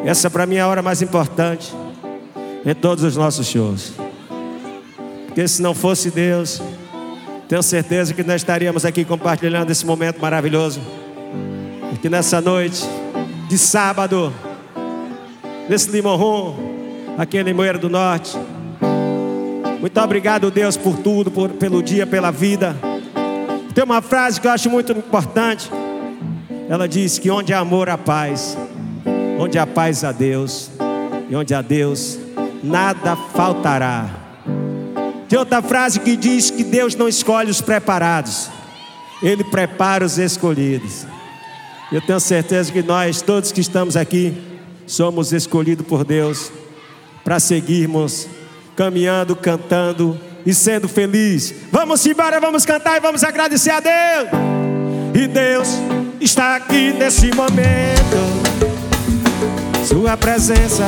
Essa para mim é a hora mais importante em todos os nossos shows. Porque se não fosse Deus, tenho certeza que nós estaríamos aqui compartilhando esse momento maravilhoso. Porque nessa noite de sábado, nesse Limão, aqui em Limoeiro do Norte, muito obrigado, Deus, por tudo, pelo dia, pela vida. Tem uma frase que eu acho muito importante. Ela diz que onde há amor há paz, onde há paz há Deus, e onde há Deus nada faltará. Tem outra frase que diz que Deus não escolhe os preparados, Ele prepara os escolhidos. Eu tenho certeza que nós, todos que estamos aqui, somos escolhidos por Deus para seguirmos caminhando, cantando e sendo feliz. Vamos embora, vamos cantar e vamos agradecer a Deus. E Deus está aqui nesse momento, Sua presença.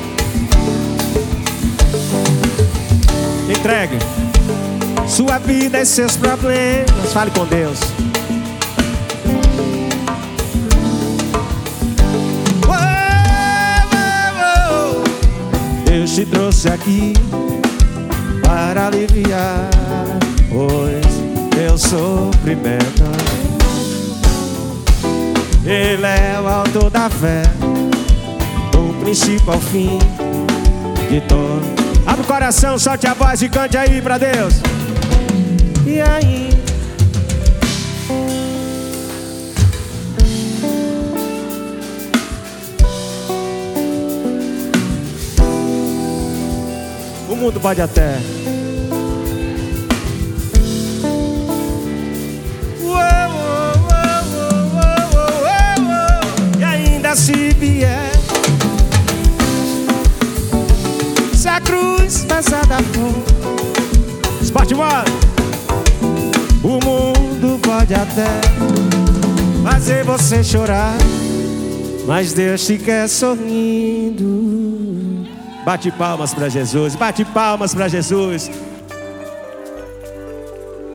Entregue sua vida e seus problemas. Fale com Deus. Deus te trouxe aqui para aliviar, pois teu sofrimento. Ele é o autor da fé, do princípio ao fim de todo. Abre o coração, solte a voz e cante aí pra Deus. E aí? O mundo pode até. E ainda se vier, se a cruz pesada for, esporte moda, o mundo pode até fazer você chorar, mas Deus te quer sorrindo. Bate palmas para Jesus, bate palmas para Jesus.